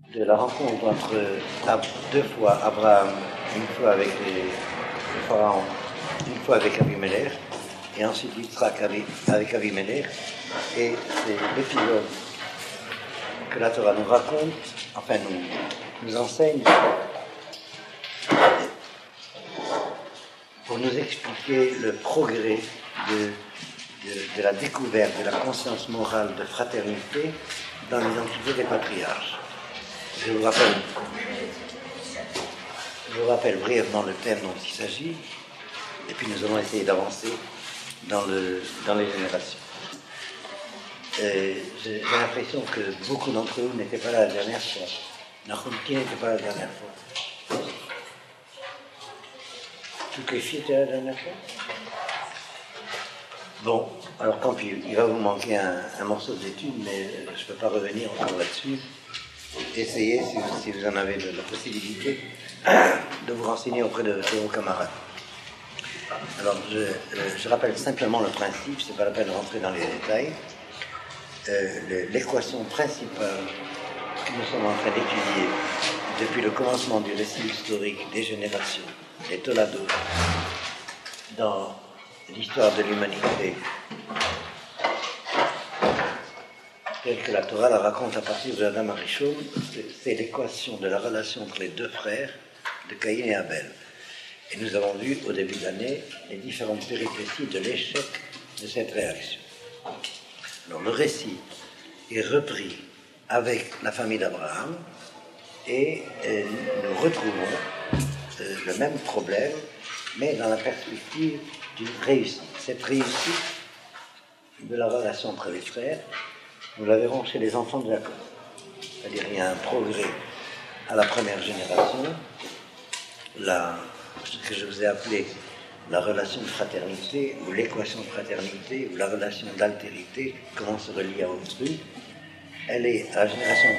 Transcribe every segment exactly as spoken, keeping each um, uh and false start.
de la rencontre entre Ab- deux fois Abraham, une fois avec les, le pharaon, une fois avec Abimelech, et ensuite Yitzhak avec, avec Abimelech. Et c'est l'épisode que la Torah nous raconte, enfin nous, nous enseigne, pour nous expliquer le progrès de, de, de la découverte de la conscience morale de fraternité dans l'identité des patriarches. Je vous rappelle, je vous rappelle brièvement le thème dont il s'agit, et puis nous allons essayer d'avancer dans, le, dans les générations. Euh, j'ai, j'ai l'impression que beaucoup d'entre vous n'étaient pas là la dernière fois. Nahum, qui n'était pas là la dernière fois? Toutes les filles étaient là la dernière fois? Bon, alors tant pis, il va vous manquer un, un morceau d'étude, mais je ne peux pas revenir encore là-dessus. Essayez, si vous, si vous en avez de, la possibilité, de vous renseigner auprès de, de vos camarades. Alors, je, euh, je rappelle simplement le principe, ce n'est pas la peine de rentrer dans les détails. Euh, le, l'équation principale que nous sommes en train d'étudier depuis le commencement du récit historique des générations, les Toledo, dans l'histoire de l'humanité, telle que la Torah la raconte à partir de Adam Arishon, c'est, c'est l'équation de la relation entre les deux frères, de Caïn et Abel. Et nous avons vu au début de l'année les différentes péripéties de l'échec de cette réaction. Alors le récit est repris avec la famille d'Abraham et euh, nous retrouvons euh, le même problème, mais dans la perspective d'une réussite. Cette réussite de la relation entre les frères, nous la verrons chez les enfants de Jacob. C'est-à-dire qu'il y a un progrès à la première génération, la, ce que je vous ai appelé la relation de fraternité, ou l'équation de fraternité, ou la relation d'altérité, comment se relier à autrui, elle est à la génération,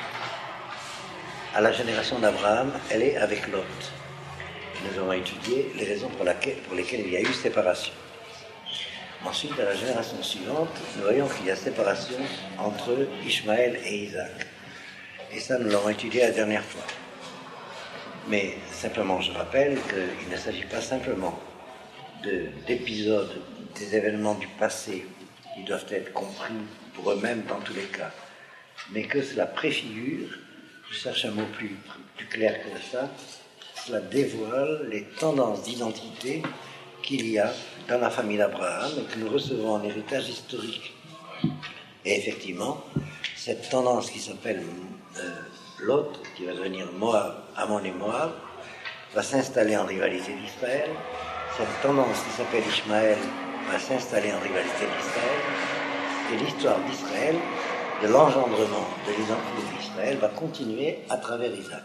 à la génération d'Abraham, elle est avec Lot. Nous allons étudier les raisons pour, laquelle, pour lesquelles il y a eu séparation. Ensuite, à la génération suivante, nous voyons qu'il y a séparation entre Ishmaël et Isaac. Et ça, nous l'avons étudié la dernière fois. Mais simplement, je rappelle qu'il ne s'agit pas simplement de, d'épisodes, des événements du passé qui doivent être compris pour eux-mêmes dans tous les cas, mais que cela préfigure, je cherche un mot plus, plus clair que ça, cela dévoile les tendances d'identité qu'il y a dans la famille d'Abraham et que nous recevons en héritage historique. Et effectivement, cette tendance qui s'appelle euh, Lot, qui va devenir Moab, Ammon et Moab, va s'installer en rivalité d'Israël. Cette tendance qui s'appelle Ishmaël va s'installer en rivalité d'Israël. Et l'histoire d'Israël, de l'engendrement de l'identité d'Israël, va continuer à travers Isaac.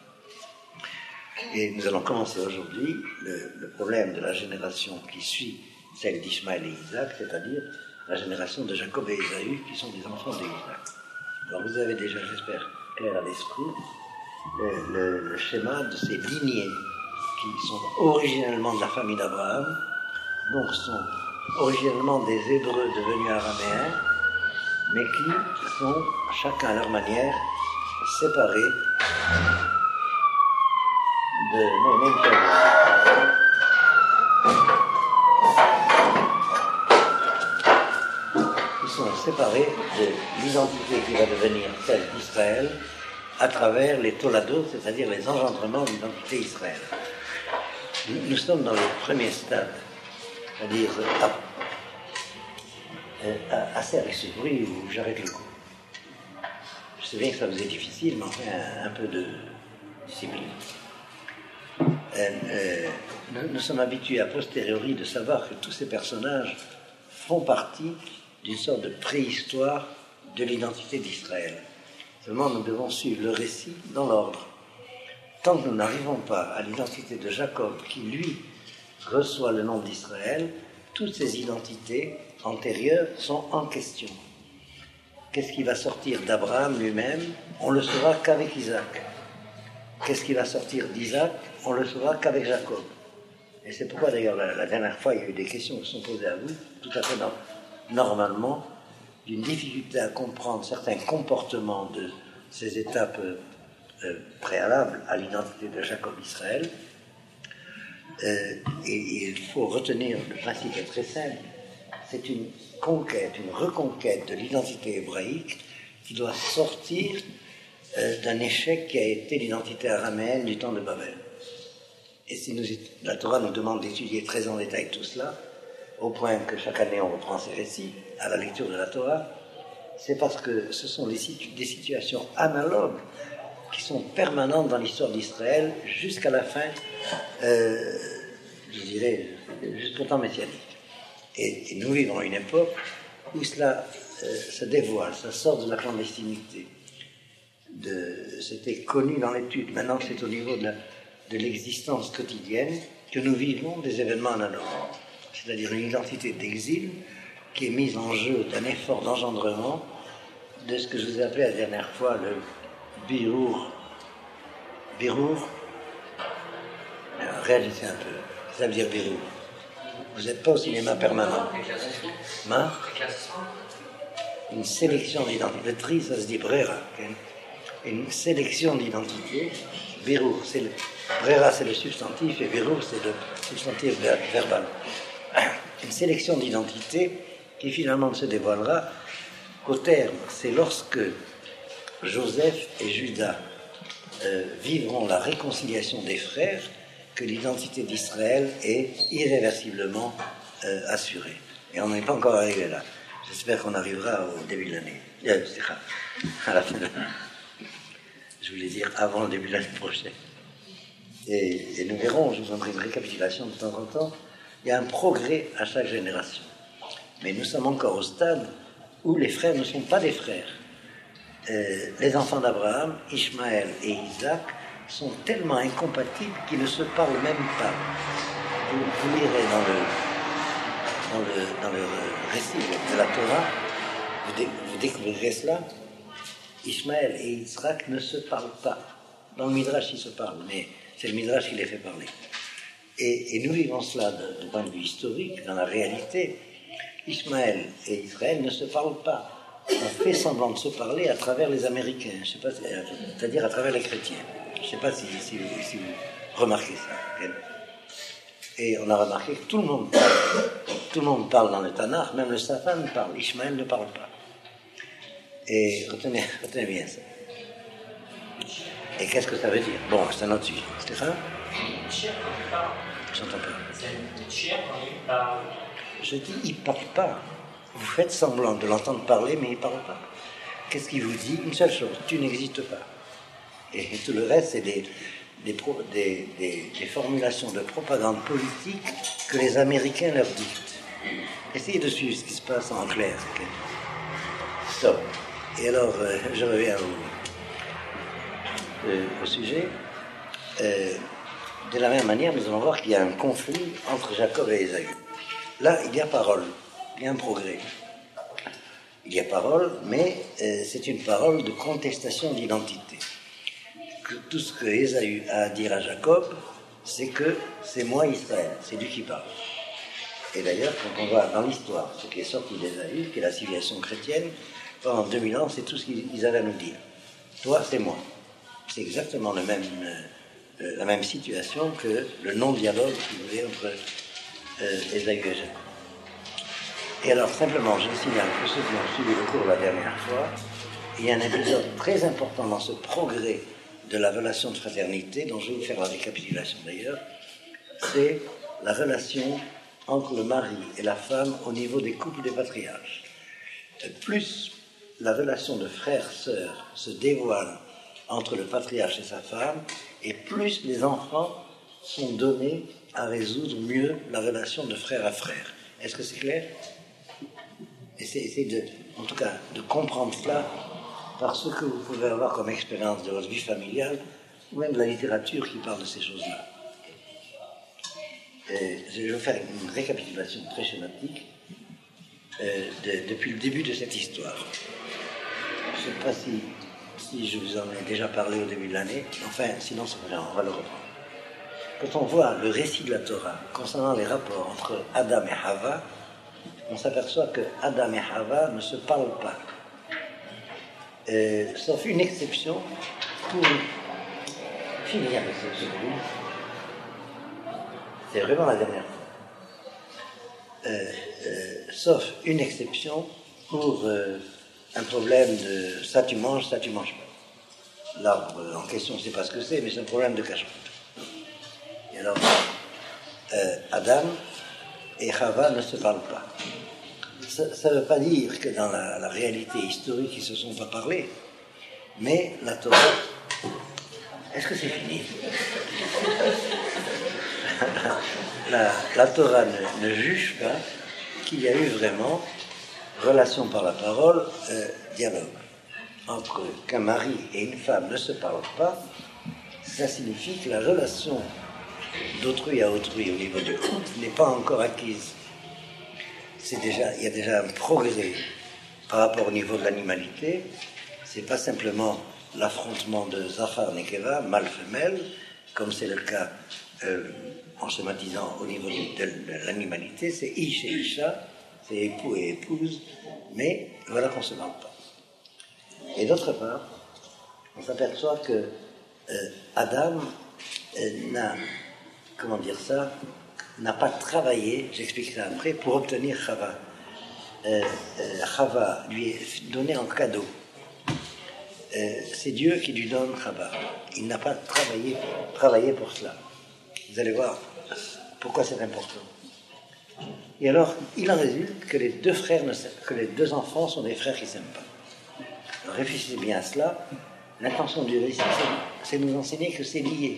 Et nous allons commencer aujourd'hui le, le problème de la génération qui suit celle d'Ishmaël et Isaac, c'est-à-dire la génération de Jacob et Ésaü, qui sont des enfants d'Isaac. Alors vous avez déjà, j'espère, clair à l'esprit, le, le, le schéma de ces lignées qui sont originellement de la famille d'Abraham, donc sont originellement des Hébreux devenus araméens, mais qui sont, chacun à leur manière, séparés de même Ils sont séparés de l'identité qui va devenir celle d'Israël à travers les Toledo, c'est-à-dire les engendrements de l'identité Israël. Nous, nous sommes dans le premier stade, c'est-à-dire à, à, assez avec ce bruit où j'arrête le coup. Je sais bien que ça vous est difficile, mais enfin un, un peu de discipline. Euh, euh, nous, nous sommes habitués a posteriori de savoir que tous ces personnages font partie d'une sorte de préhistoire de l'identité d'Israël. Seulement, nous devons suivre le récit dans l'ordre. Tant que nous n'arrivons pas à l'identité de Jacob, qui lui reçoit le nom d'Israël, toutes ces identités antérieures sont en question. Qu'est-ce qui va sortir d'Abraham lui-même? On le saura qu'avec Isaac. Qu'est-ce qui va sortir d'Isaac? On le saura qu'avec Jacob. Et c'est pourquoi d'ailleurs la, la dernière fois il y a eu des questions qui sont posées à vous, tout à fait dans, normalement, d'une difficulté à comprendre certains comportements de ces étapes euh, préalable à l'identité de Jacob Israël. Euh, et, et il faut retenir le principe est très simple. C'est une conquête, une reconquête de l'identité hébraïque qui doit sortir euh, d'un échec qui a été l'identité araméenne du temps de Babel. Et si nous, la Torah nous demande d'étudier très en détail tout cela, au point que chaque année on reprend ces récits à la lecture de la Torah, c'est parce que ce sont des, situ- des situations analogues qui sont permanentes dans l'histoire d'Israël jusqu'à la fin, euh, je dirais, jusqu'au temps messianique. Et, et nous vivons une époque où cela euh, se dévoile, ça sort de la clandestinité. De, c'était connu dans l'étude, maintenant c'est au niveau de, la, de l'existence quotidienne que nous vivons des événements analogues. C'est-à-dire une identité d'exil qui est mise en jeu d'un effort d'engendrement de ce que je vous ai appelé la dernière fois le birour. Birour, réalisez un peu, ça veut dire birour. Vous n'êtes pas au cinéma permanent. Ma? Une sélection d'identité. Le tri, ça se dit brera. Une sélection d'identité. Birour, c'est le brera, c'est le substantif, et birour, c'est le substantif verbal. Une sélection d'identité qui finalement ne se dévoilera qu'au terme. C'est lorsque Joseph et Judas euh, vivront la réconciliation des frères que l'identité d'Israël est irréversiblement euh, assurée. Et on n'est pas encore arrivé là. J'espère qu'on arrivera au début de l'année. Euh, à la fin de l'année. Je voulais dire avant le début de l'année prochaine. Et, et nous verrons, je vous donnerai une récapitulation de temps en temps. Il y a un progrès à chaque génération. Mais nous sommes encore au stade où les frères ne sont pas des frères. Euh, les enfants d'Abraham, Ishmaël et Isaac, sont tellement incompatibles qu'ils ne se parlent même pas. Vous, vous lirez dans le, dans le, dans le récit de la Torah, vous, dé, vous découvrirez cela. Ishmaël et Isaac ne se parlent pas. Dans le Midrash, ils se parlent, mais c'est le Midrash qui les fait parler. Et, et nous vivons cela de, de point de vue historique, dans la réalité. Ishmaël et Israël ne se parlent pas. On fait semblant de se parler à travers les Américains, je sais pas, c'est-à-dire à travers les chrétiens. Je ne sais pas si, si, si vous remarquez ça. Et on a remarqué que tout le monde parle. Tout le monde parle dans le Tanakh, même le Satan parle. Ishmaël ne parle pas. Et retenez, retenez bien ça. Et qu'est-ce que ça veut dire? Bon, c'est un autre sujet. Stéphane? Je n'entends pas. Je dis, il ne parle pas. Vous faites semblant de l'entendre parler, mais il ne parle pas. Qu'est-ce qu'il vous dit? Une seule chose, tu n'existes pas. Et tout le reste, c'est des, des, pro, des, des, des formulations de propagande politique que les Américains leur dictent. Essayez de suivre ce qui se passe en clair. Okay? Stop. Et alors, euh, je reviens au, euh, au sujet. Euh, de la même manière, nous allons voir qu'il y a un conflit entre Jacob et Ésaü. Là, il y a parole, il y a un progrès. Il y a parole, mais euh, c'est une parole de contestation d'identité. Que tout ce que Ésaü a à dire à Jacob, c'est que c'est moi Israël, c'est lui qui parle. Et d'ailleurs, quand on va dans l'histoire, ce qui est sorti d'Ésaü, qui est la civilisation chrétienne, pendant deux mille ans, c'est tout ce qu'ils avaient à nous dire. Toi, c'est moi. C'est exactement le même, euh, la même situation que le non-dialogue, si vous voulez, entre euh, Ésaü et Jacob. Et alors, simplement, je signale que ceux qui ont suivi le cours la dernière fois, il y a un épisode très important dans ce progrès de la relation de fraternité, dont je vais vous faire la récapitulation d'ailleurs, c'est la relation entre le mari et la femme au niveau des couples des patriarches. Plus la relation de frère-sœur se dévoile entre le patriarche et sa femme, et plus les enfants sont donnés à résoudre mieux la relation de frère à frère. Est-ce que c'est clair? Essayez de, en tout cas, de comprendre cela par ce que vous pouvez avoir comme expérience de votre vie familiale, ou même de la littérature qui parle de ces choses-là. Et je vais vous faire une récapitulation très schématique euh, de, depuis le début de cette histoire. Je ne sais pas si, si je vous en ai déjà parlé au début de l'année, enfin, sinon c'est vrai, on va le reprendre. Quand on voit le récit de la Torah concernant les rapports entre Adam et Hava, on s'aperçoit que Adam et Hava ne se parlent pas. Euh, sauf une exception pour fini avec ce ce livre. C'est vraiment la dernière fois. Euh, euh, sauf une exception pour euh, un problème de ça tu manges, ça tu manges pas. L'arbre en question, je ne sais pas ce que c'est, mais c'est un problème de cache. Et alors, euh, Adam et Chava ne se parlent pas. Ça ne veut pas dire que dans la, la réalité historique, ils ne se sont pas parlé, mais la Torah... Est-ce que c'est fini? la, la Torah ne, ne juge pas qu'il y a eu vraiment relation par la parole, euh, dialogue. Entre qu'un mari et une femme ne se parlent pas, ça signifie que la relation d'autrui à autrui au niveau du couple n'est pas encore acquise. C'est déjà, il y a déjà un progrès par rapport au niveau de l'animalité. C'est pas simplement l'affrontement de Zachar Nekeva, mâle-femelle, comme c'est le cas euh, en schématisant au niveau de, de l'animalité, c'est Ish et Isha, c'est époux et épouse, mais voilà qu'on ne se parle pas. Et d'autre part, on s'aperçoit que euh, Adam euh, n'a, comment dire ça, n'a pas travaillé, j'expliquerai après, pour obtenir Chava. Euh, euh, Chava lui est donné en cadeau. Euh, c'est Dieu qui lui donne Chava. Il n'a pas travaillé, travaillé pour cela. Vous allez voir pourquoi c'est important. Et alors, il en résulte que les deux frères, ne, que les deux enfants sont des frères qui ne s'aiment pas. Alors, réfléchissez bien à cela. L'intention du récit, c'est, c'est nous enseigner que c'est lié.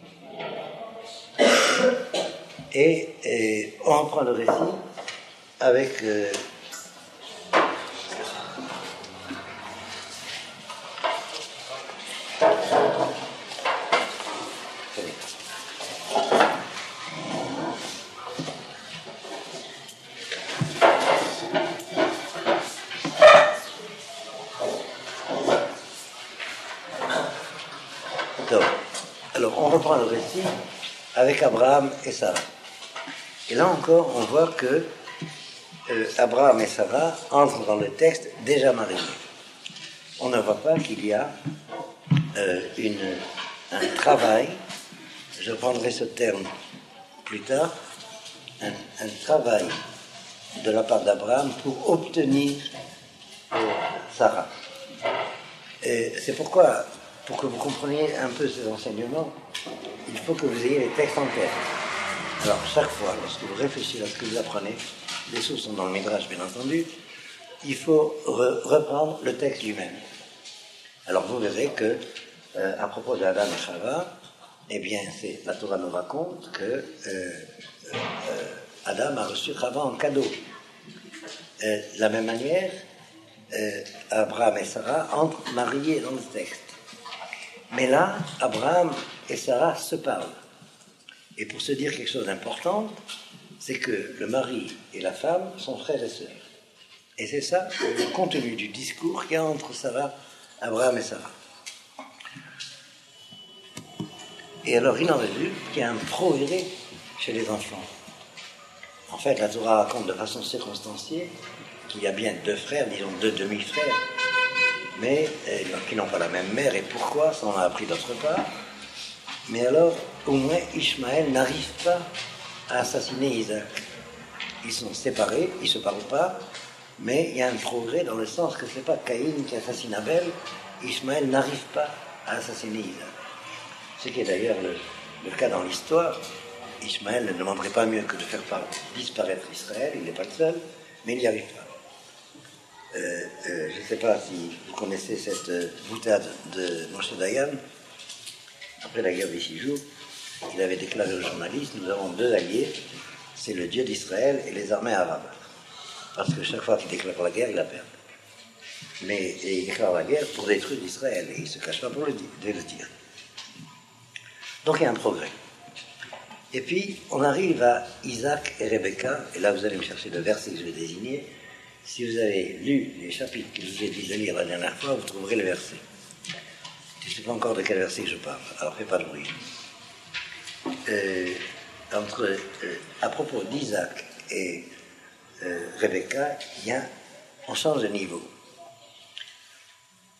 Et, et on reprend le récit avec euh, donc, alors on reprend le récit avec Abraham et Sarah. Et là encore, on voit que euh, Abraham et Sarah entrent dans le texte déjà mariés. On ne voit pas qu'il y a euh, une, un travail, je prendrai ce terme plus tard, un, un travail de la part d'Abraham pour obtenir euh, Sarah. Et c'est pourquoi, pour que vous compreniez un peu ces enseignements, il faut que vous ayez les textes en tête. Alors, chaque fois, lorsque vous réfléchissez à ce que vous apprenez, les sources sont dans le Midrash, bien entendu, il faut re- reprendre le texte lui-même. Alors, vous verrez que, euh, à propos d'Adam et Chava, eh bien, c'est, la Torah nous raconte que euh, euh, Adam a reçu Chava en cadeau. Euh, de la même manière, euh, Abraham et Sarah entrent mariés dans le texte. Mais là, Abraham et Sarah se parlent. Et pour se dire quelque chose d'important, c'est que le mari et la femme sont frères et sœurs. Et c'est ça le contenu du discours qu'il y a entre Sarah, Abraham et Sarah. Et alors il en résulte qu'il y a un progrès chez les enfants. En fait, la Torah raconte de façon circonstanciée qu'il y a bien deux frères, disons deux demi-frères, mais euh, qui n'ont pas la même mère. Et pourquoi? Ça on a appris d'autre part. Mais alors, au moins, Ishmaël n'arrive pas à assassiner Isaac. Ils sont séparés, ils ne se parlent pas, mais il y a un progrès dans le sens que ce n'est pas Caïn qui assassine Abel, Ishmaël n'arrive pas à assassiner Isaac. Ce qui est d'ailleurs le, le cas dans l'histoire. Ishmaël ne demanderait pas mieux que de faire disparaître Israël, il n'est pas le seul, mais il n'y arrive pas. Euh, euh, je ne sais pas si vous connaissez cette euh, boutade de Moshe Dayan. Après la guerre des six jours, il avait déclaré aux journalistes, nous avons deux alliés, c'est le Dieu d'Israël et les armées arabes. Parce que chaque fois qu'il déclare la guerre, il la perd. Mais il déclare la guerre pour détruire Israël, et il ne se cache pas pour le dire, de le dire. Donc il y a un progrès. Et puis, on arrive à Isaac et Rebecca, et là vous allez me chercher le verset que je vais désigner. Si vous avez lu les chapitres que je vous ai dit de lire la dernière fois, vous trouverez le verset. Je ne sais pas encore de quel verset je parle, alors fais pas de bruit. Euh, entre, euh, à propos d'Isaac et euh, Rebecca, il y a, on change de niveau.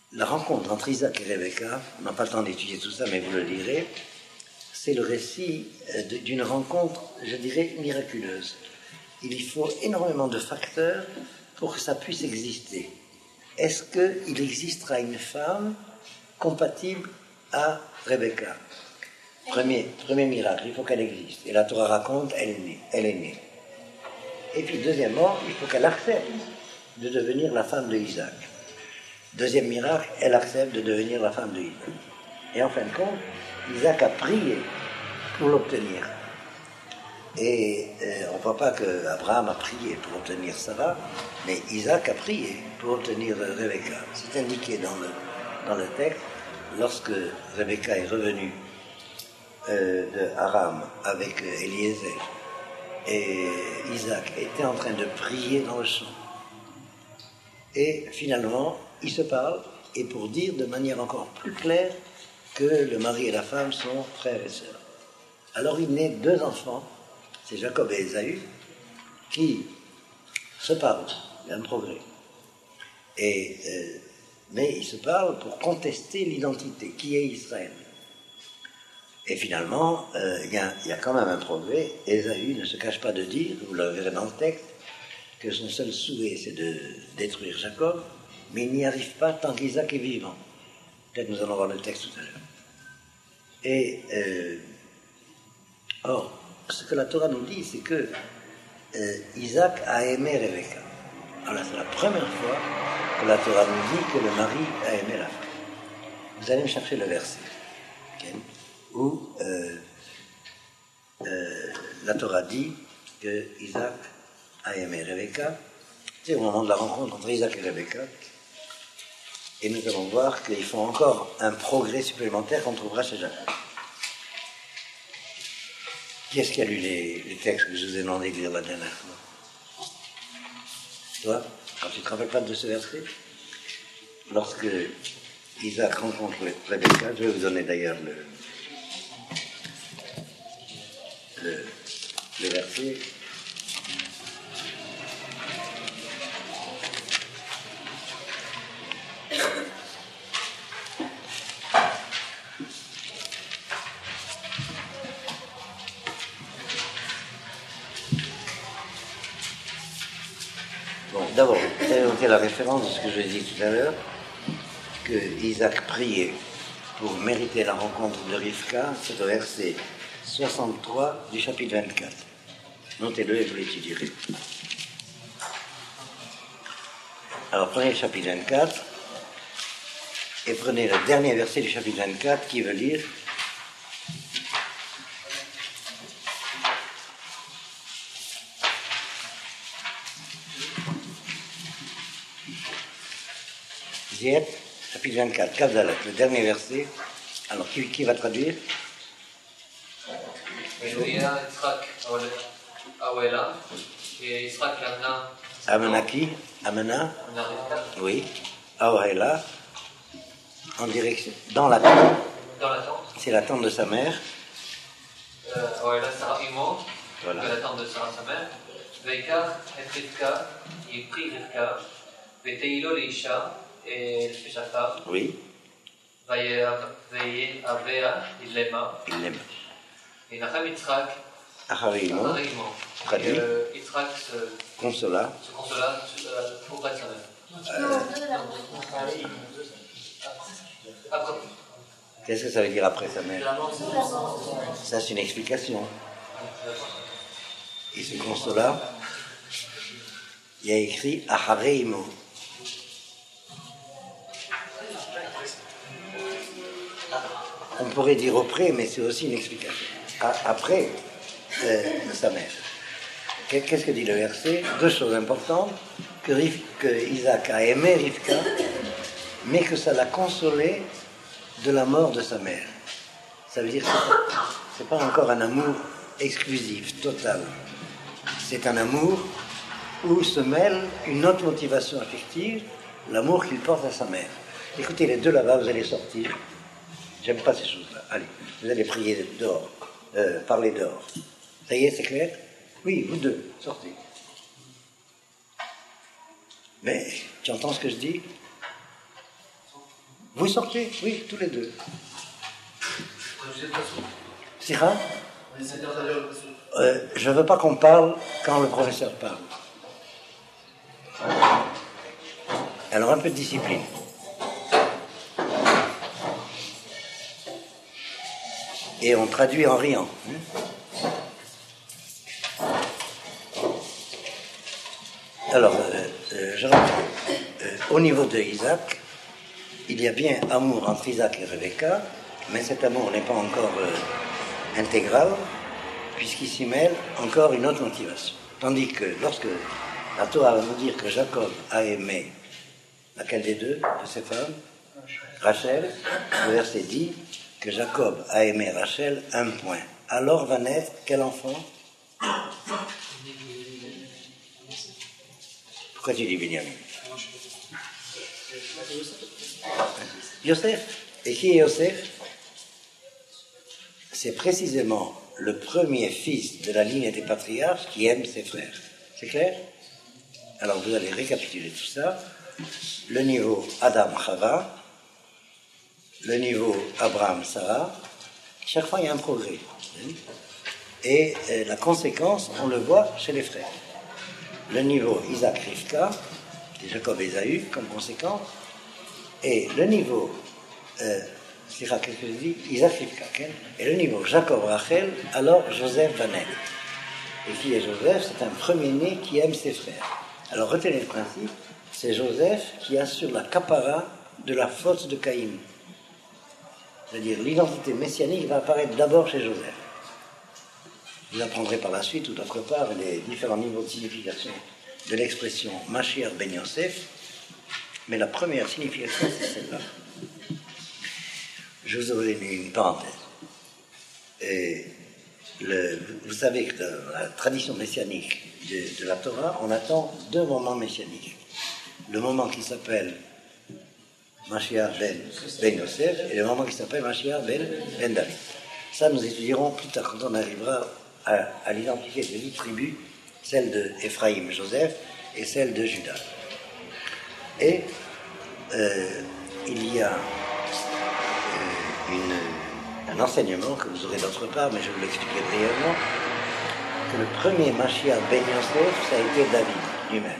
la rencontre entre Isaac et Rebecca, on n'a pas le temps d'étudier tout ça, mais vous le lirez, c'est le récit d'une rencontre, je dirais, miraculeuse. Il faut énormément de facteurs pour que ça puisse exister. Est-ce qu'il existera une femme compatible à Rebecca? Premier, premier miracle, il faut qu'elle existe. Et la Torah raconte, elle est née. Elle est née. Et puis, deuxièmement, il faut qu'elle accepte de devenir la femme de Isaac. Deuxième miracle, elle accepte de devenir la femme de Isaac. Et en fin de compte, Isaac a prié pour l'obtenir. Et euh, on ne voit pas qu'Abraham a prié pour obtenir Sarah, mais Isaac a prié pour obtenir Rebecca. C'est indiqué dans le, dans le texte. Lorsque Rebecca est revenue euh, de Aram avec euh, Eliezer, et Isaac était en train de prier dans le champ. Et finalement, ils se parlent, et pour dire de manière encore plus claire que le mari et la femme sont frères et sœurs. Alors il naît deux enfants, c'est Jacob et Ésaü, qui se parlent, il y a un progrès. Et, euh, mais ils se parlent pour contester l'identité, qui est Israël. Et finalement, euh, il y a, il y a quand même un progrès. Ésaü ne se cache pas de dire, vous le verrez dans le texte, que son seul souhait c'est de détruire Jacob, mais il n'y arrive pas tant qu'Isaac est vivant. Peut-être nous allons voir le texte tout à l'heure. Et euh, or, ce que la Torah nous dit, c'est que euh, Isaac a aimé Rebecca. Alors c'est la première fois que la Torah nous dit que le mari a aimé la femme. Vous allez me chercher le verset, okay, où euh, euh, la Torah dit que Isaac a aimé Rebecca. C'est au moment de la rencontre entre Isaac et Rebecca. Et nous allons voir qu'ils font encore un progrès supplémentaire qu'on trouvera chez Jacob. Qui est-ce qui a lu les, les textes que je vous ai demandé de lire la dernière fois? Toi? Quand tu ne te rappelles pas de ce verset? Lorsque Isaac rencontre Rebecca, je vais vous donner d'ailleurs le, le, le verset. D'abord, vous avez noté la référence de ce que je vous ai dit tout à l'heure, que Isaac priait pour mériter la rencontre de Rivka, c'est au verset soixante-trois du chapitre vingt-quatre. Notez-le et vous l'étudierez. Alors prenez le chapitre vingt-quatre et prenez le dernier verset du chapitre vingt-quatre qui veut lire Ziet, chapitre vingt-quatre, Kavdalat, le dernier verset. Alors, qui, qui va traduire? Amena qui? Amena? Oui. Aohela, en direction, dans la tente. Dans la tente. C'est la tente de sa mère. Aohela, Sarah Imo, voilà. De la tente de Sarah, sa mère. Veikar, et Rivka, il prit Rivka, Veteilo Leisha, et sa femme. Oui. Veillez Avea, il l'aima. Il l'aima. Et Nachem Yitzhak, Acharimo, traduit, euh, Yitzhak se consola, se consola auprès de sa mère. Euh, Après. Qu'est-ce que ça veut dire après sa mère? Ça, c'est une explication. Il se consola. Il y a écrit Achareimo. On pourrait dire auprès, mais c'est aussi une explication. Après euh, sa mère. Qu'est-ce que dit le verset? Deux choses importantes. Que, Rif, que Isaac a aimé Rivka, mais que ça l'a consolé de la mort de sa mère. Ça veut dire que ce n'est pas encore un amour exclusif, total. C'est un amour où se mêle une autre motivation affective, l'amour qu'il porte à sa mère. Écoutez, les deux là-bas, vous allez sortir. J'aime pas ces choses-là. Allez, vous allez prier dehors, euh, parler dehors. Ça y est, c'est clair? Oui, vous deux, sortez. Mais, tu entends ce que je dis? Vous sortez, oui, tous les deux. Sira euh, Je ne veux pas qu'on parle quand le professeur parle. Alors un peu de discipline. Et on traduit en riant. Alors, euh, euh, je reprends. Euh, au niveau de Isaac, il y a bien amour entre Isaac et Rebecca, mais cet amour n'est pas encore euh, intégral, puisqu'il s'y mêle encore une autre motivation. Tandis que lorsque la Torah va nous dire que Jacob a aimé laquelle des deux de ses femmes, Rachel, le verset dit que Jacob a aimé Rachel, un point. Alors va naître quel enfant? Pourquoi tu dis Binyamin? Yosef. Et qui est Yosef? C'est précisément le premier fils de la ligne des patriarches qui aime ses frères. C'est clair? Alors vous allez récapituler tout ça. Le niveau Adam-Chava, le niveau Abraham-Sarah, chaque fois il y a un progrès. Et euh, la conséquence, on le voit chez les frères. Le niveau Isaac-Rivka, Jacob et Ésaü comme conséquence, et le niveau euh, qu'est-ce que je dis Isaac-Rivka, et le niveau Jacob-Rachel, alors Joseph va naître. Et qui est Joseph? C'est un premier-né qui aime ses frères. Alors retenez le principe, c'est Joseph qui assure la capara de la faute de Caïn. C'est-à-dire l'identité messianique va apparaître d'abord chez Joseph. Vous apprendrez par la suite ou d'autre part les différents niveaux de signification de l'expression Mashiach ben Yosef, mais la première signification c'est celle-là. Je vous ouvre une parenthèse. Et le, vous savez que dans la tradition messianique de, de la Torah, on attend deux moments messianiques. Le moment qui s'appelle Mashiach ben, ben Yosef et le moment qui s'appelle Mashiach ben, ben David. Ça, nous étudierons plus tard quand on arrivera à, à l'identifier de huit tribus, celle de Ephraïm, Joseph, et celle de Judas. Et euh, il y a euh, une, un enseignement que vous aurez d'autre part, mais je vous l'expliquerai brièvement, que le premier Mashiach ben Yosef, ça a été David lui-même.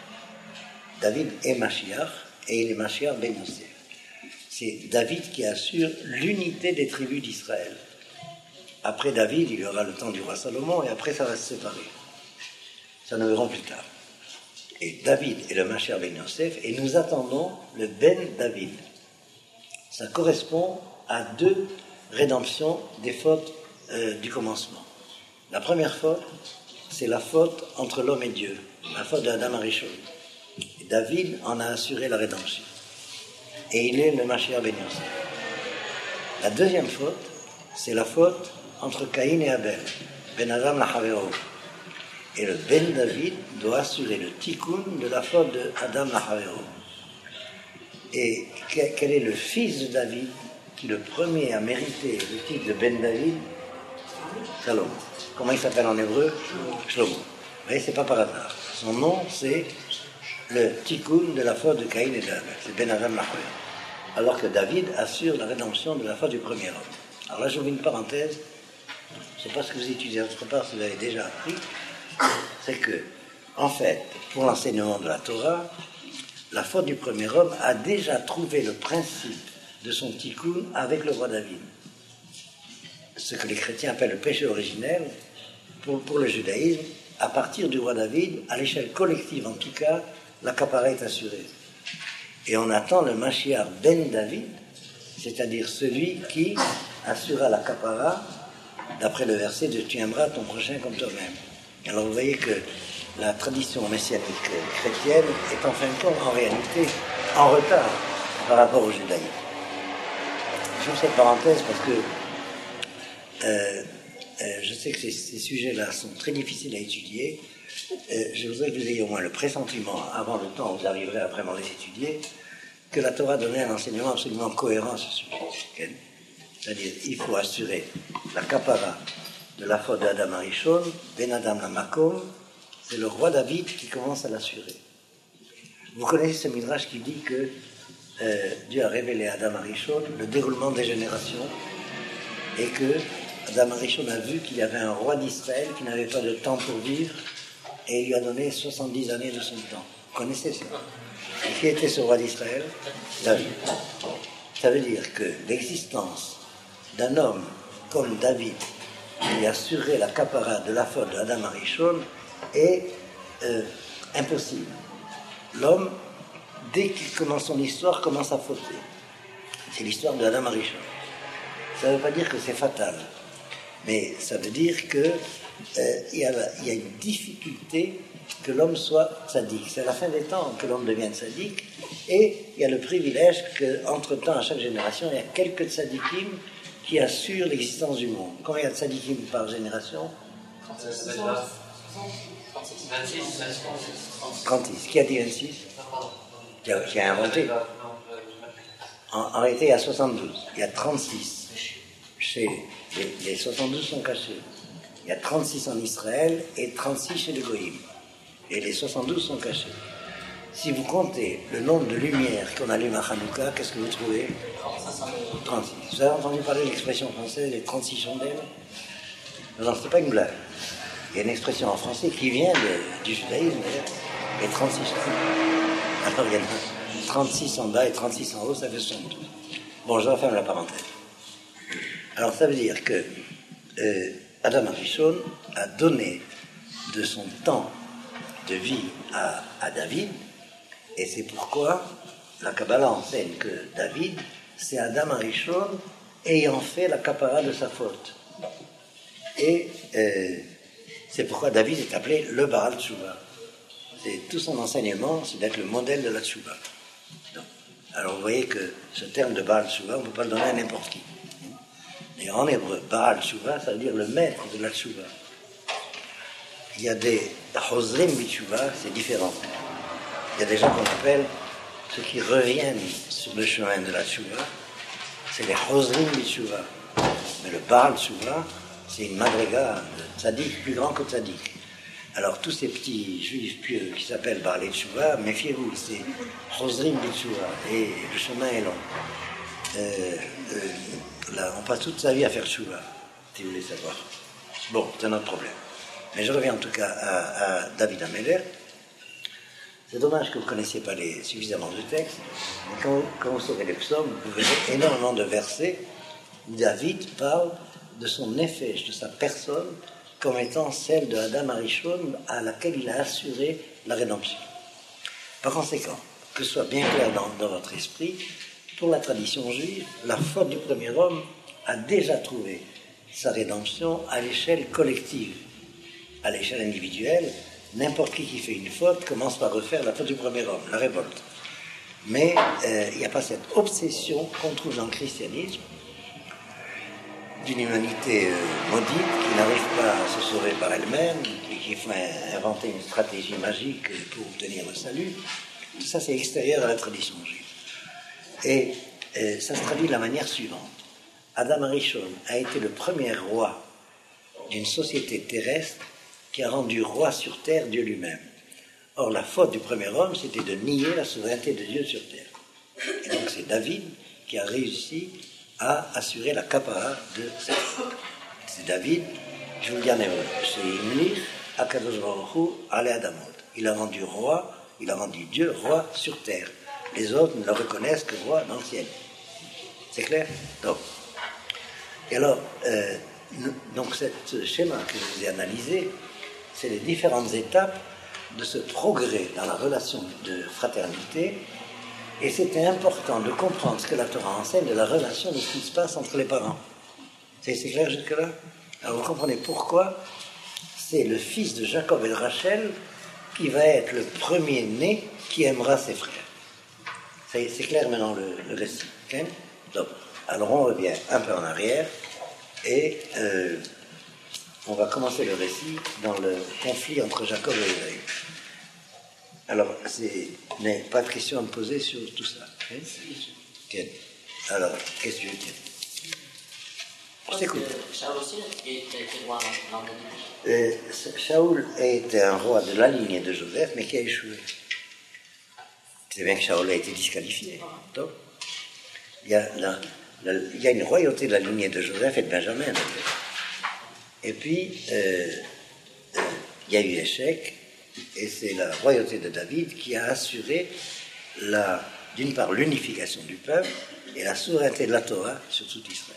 David est Mashiach, et il est Mashiach ben Yosef. C'est David qui assure l'unité des tribus d'Israël. Après David, il y aura le temps du roi Salomon, et après ça va se séparer. Ça nous verrons plus tard. Et David est le Mashiach ben Yosef, et nous attendons le Ben David. Ça correspond à deux rédemptions des fautes euh, du commencement. La première faute, c'est la faute entre l'homme et Dieu, la faute d'Adam Arishon. Et David en a assuré la rédemption. Et il est le Mashiach ben Yosef. La deuxième faute, c'est la faute entre Caïn et Abel, Ben Adam Lahavero. Et le Ben David doit assurer le tikkun de la faute de Adam Lahavero. Et quel est le fils de David qui le premier a mérité le titre de Ben David? Salomon. Comment il s'appelle en hébreu? Shlomo. Vous voyez, c'est pas par hasard. Son nom, c'est le tikkun de la faute de Caïn et d'Abel. C'est Ben Adam Lahavero. Alors que David assure la rédemption de la faute du premier homme. Alors là, j'ouvre une parenthèse. Je ne sais pas ce que vous étudiez autre part, si vous l'avez déjà appris. C'est que, en fait, pour l'enseignement de la Torah, la faute du premier homme a déjà trouvé le principe de son tikkun avec le roi David. Ce que les chrétiens appellent le péché originel, pour, pour le judaïsme, à partir du roi David, à l'échelle collective en tout cas, la capara est assurée. Et on attend le Mashiach ben David, c'est-à-dire celui qui assurera la capara, d'après le verset de tu aimeras ton prochain comme toi-même. Alors vous voyez que la tradition messianique chrétienne est en fin de compte en réalité en retard par rapport au judaïsme. J'ouvre cette parenthèse parce que euh, euh, je sais que ces, ces sujets-là sont très difficiles à étudier. Euh, je voudrais que vous ayez au moins le pressentiment, avant le temps où vous arriverez à vraiment les étudier, que la Torah donnait un enseignement absolument cohérent à ce sujet. C'est-à-dire, il faut assurer la capara de la faute d'Adam Arishon, Ben Adam Lamakom, c'est le roi David qui commence à l'assurer. Vous connaissez ce midrash qui dit que euh, Dieu a révélé à Adam Arishon le déroulement des générations et que Adam Arishon a vu qu'il y avait un roi d'Israël qui n'avait pas de temps pour vivre et il lui a donné soixante-dix années de son temps. Vous connaissez ça? Et qui était ce roi d'Israël? David. Ça veut dire que l'existence d'un homme comme David qui assurait la capara de la faute de Adam Arishon est euh, impossible. L'homme, dès qu'il commence son histoire, commence à fauter. C'est l'histoire de Adam Arishon. Ça ne veut pas dire que c'est fatal, mais ça veut dire que euh, il y a, il y a une difficulté que l'homme soit sadique. C'est à la fin des temps que l'homme devienne sadique, et il y a le privilège qu'entre-temps, à chaque génération, il y a quelques sadikim qui assurent l'existence du monde. Combien il y a de sadikim par génération? trente-six. Qui a dit vingt-six? Qui a, qui a inventé? En, en réalité, il y a soixante-douze. Il y a trente-six. Chez les, les soixante-douze sont cachés. Il y a trente-six en Israël et trente-six chez les Goïm. Et les soixante-douze sont cachés. Si vous comptez le nombre de lumières qu'on allume à Hanouka, qu'est-ce que vous trouvez? trente-six. Vous avez entendu parler de l'expression française, les trente-six chandelles? Non, ce n'est pas une blague. Il y a une expression en français qui vient de, du judaïsme, les trente-six chandelles. Alors il y en a trente-six en bas et trente-six en haut, ça fait soixante-douze. Bon, je referme la parenthèse. Alors ça veut dire que euh, Adam Arishon a donné de son temps de vie à, à David, et c'est pourquoi la Kabbalah enseigne que David, c'est Adam Arishon ayant fait la capara de sa faute. Et euh, c'est pourquoi David est appelé le Baal Tshuva. C'est tout son enseignement, c'est d'être le modèle de la Tshuva. Donc, alors vous voyez que ce terme de Baal Tshuva, on ne peut pas le donner à n'importe qui. Et en hébreu, Baal Tshuva, ça veut dire le maître de la Tshuva. Il y a des Chosrim B'Tshuva, c'est différent. Il y a des gens qu'on appelle ceux qui reviennent sur le chemin de la Tshuva, c'est les Chosrim B'Tshuva. Mais le Baal Tshuva, c'est une madriga de tzaddik plus grand que tzaddik. Alors tous ces petits juifs pieux qui s'appellent Baal Tshuva, méfiez-vous, c'est Chosrim B'Tshuva, et le chemin est long. Euh, euh, là, on passe toute sa vie à faire Tshuva, si vous voulez savoir. Bon, c'est notre problème. Mais je reviens en tout cas à, à David Ameller. C'est dommage que vous ne connaissiez pas les, suffisamment de textes, mais quand, quand vous saurez les psaumes, vous verrez énormément de versets où David parle de son effet, de sa personne, comme étant celle de Adam Arishon à laquelle il a assuré la rédemption. Par conséquent, que ce soit bien clair dans, dans votre esprit, pour la tradition juive, la faute du premier homme a déjà trouvé sa rédemption à l'échelle collective. À l'échelle individuelle, n'importe qui qui fait une faute commence par refaire la faute du premier homme, la révolte. Mais euh, il n'y a pas cette obsession qu'on trouve dans le christianisme d'une humanité euh, maudite qui n'arrive pas à se sauver par elle-même et qui faut inventer une stratégie magique pour obtenir le salut. Tout ça, c'est extérieur à la tradition juive. Et euh, ça se traduit de la manière suivante. Adam Arishon a été le premier roi d'une société terrestre qui a rendu roi sur terre Dieu lui-même. Or, la faute du premier homme, c'était de nier la souveraineté de Dieu sur terre. Et donc, c'est David qui a réussi à assurer la capara de cette faute. C'est David, je vous le dis en hébreu, c'est Imlich Akadosh Baruch Hu Ale Adamot. Il a rendu roi, il a rendu Dieu roi sur terre. Les autres ne le reconnaissent que roi dans le ciel. C'est clair? Donc, et alors, euh, donc, ce schéma que je vous ai analysé, c'est les différentes étapes de ce progrès dans la relation de fraternité, et c'était important de comprendre ce que la Torah enseigne de la relation de ce qui se passe entre les parents. C'est, c'est clair jusque-là? Alors vous comprenez pourquoi c'est le fils de Jacob et de Rachel qui va être le premier-né qui aimera ses frères. C'est, c'est clair maintenant le, le récit. Okay? Donc, alors on revient un peu en arrière, et euh, on va commencer le récit dans le conflit entre Jacob et Ésaü. Alors, c'est n'est pas de question à me poser sur tout ça. Okay? Okay. Alors, qu'est-ce que tu veux dire? Je t'écoute. Shaoul aussi était roi dans le euh, Shaoul était un roi de la lignée de Joseph, mais qui a échoué. C'est bien que Shaol a été disqualifié. Donc, il y a, la, la, il y a une royauté de la lignée de Joseph et de Benjamin. Et puis, euh, euh, il y a eu échec, et c'est la royauté de David qui a assuré, la, d'une part, l'unification du peuple et la souveraineté de la Torah sur tout Israël.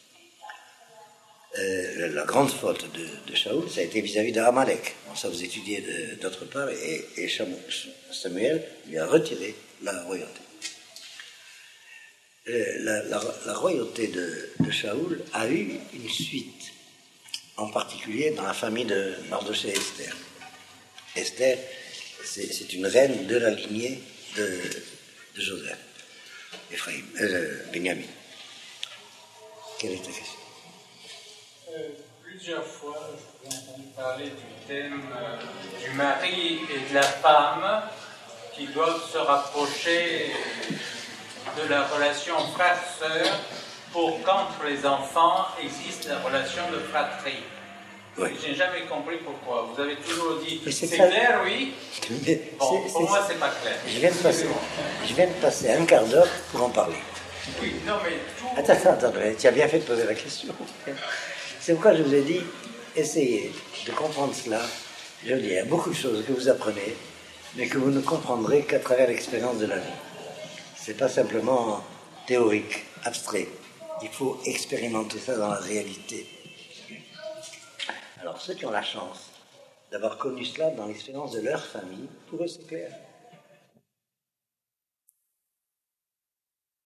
Euh, la grande faute de, de Shaoul, ça a été vis-à-vis d'Amalek. Bon, ça vous étudiez de, d'autre part, et, et Samuel lui a retiré la royauté. Euh, la, la, la royauté de, de Shaoul a eu une suite, en particulier dans la famille de Mardoché et Esther. Esther, c'est, c'est une reine de la lignée de, de Joseph, Ephraïm, euh, Benjamin. Quelle est ta question? Euh, plusieurs fois, j'ai entendu parler du thème euh, du mari et de la femme qui doivent se rapprocher de la relation frère-sœur pour qu'entre les enfants existe la relation de fratrie. Oui. Je n'ai jamais compris pourquoi. Vous avez toujours dit c'est, c'est clair, oui. Mais bon, c'est, pour c'est, moi, c'est pas clair. Je viens, de passer, je viens de passer un quart d'heure pour en parler. Oui, non, mais tout. Attends, attends, attends, tu as bien fait de poser la question. C'est pourquoi je vous ai dit, essayez de comprendre cela. Je veux dire, il y a beaucoup de choses que vous apprenez, mais que vous ne comprendrez qu'à travers l'expérience de la vie. C'est pas simplement théorique, abstrait. Il faut expérimenter ça dans la réalité. Alors, ceux qui ont la chance d'avoir connu cela dans l'expérience de leur famille, pour eux, c'est clair.